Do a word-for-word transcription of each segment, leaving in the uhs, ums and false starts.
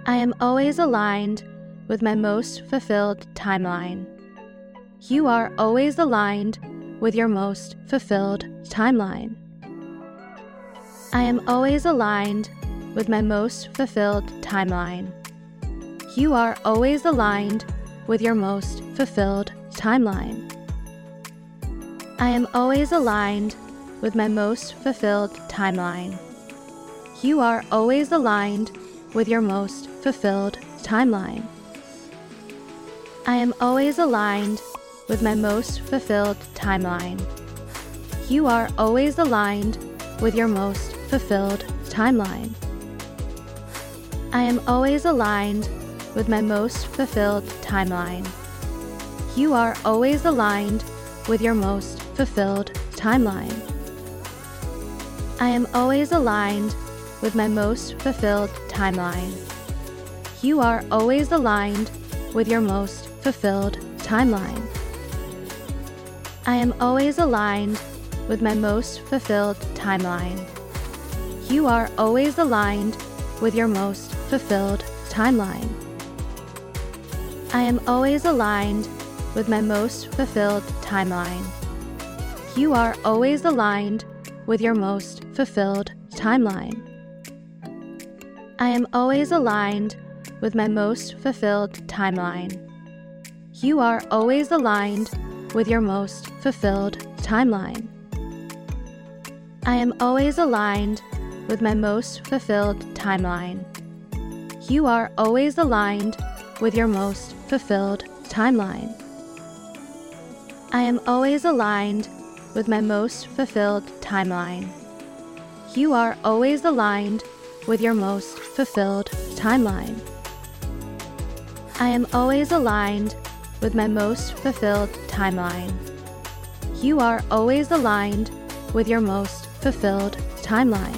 I am always aligned with my most fulfilled timeline. You are always aligned with your most fulfilled timeline. I am always aligned with my most fulfilled timeline. You are always aligned with your most fulfilled timeline. I am always aligned with my most fulfilled timeline. You are always aligned with your most fulfilled timeline. I am always aligned with my most fulfilled timeline. You are always aligned with your most fulfilled timeline. I am always aligned with my most fulfilled timeline. You are always aligned with your most fulfilled timeline. I am always aligned with my most fulfilled timeline. You are always aligned with your most fulfilled timeline. I am always aligned with my most fulfilled timeline. You are always aligned with your most fulfilled timeline. I am always aligned with my most fulfilled timeline. You are always aligned with your most fulfilled timeline. I am always aligned with my most fulfilled timeline. You are always aligned with your most fulfilled timeline. I am always aligned with my most fulfilled timeline. You are always aligned with your most fulfilled timeline. I am always aligned with my most fulfilled timeline. You are always aligned with your most fulfilled timeline. I am always aligned with my most fulfilled timeline. You are always aligned with your most fulfilled timeline.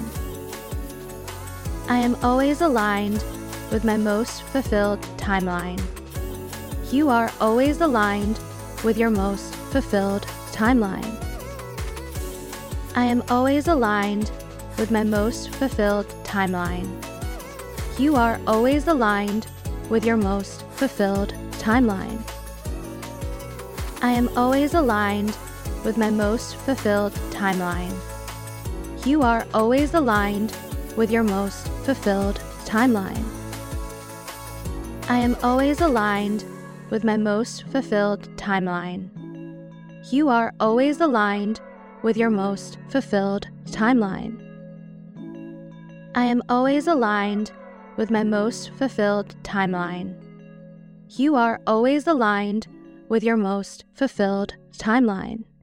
I am always aligned with my most fulfilled timeline. You are always aligned with your most fulfilled timeline. I am always aligned with my most fulfilled timeline. You are always aligned with your most fulfilled timeline. I am always aligned with my most fulfilled timeline. You are always aligned with your most fulfilled timeline. I am always aligned with my most fulfilled timeline. You are always aligned with your most fulfilled timeline. I am always aligned with my most fulfilled timeline. You are always aligned with your most fulfilled timeline.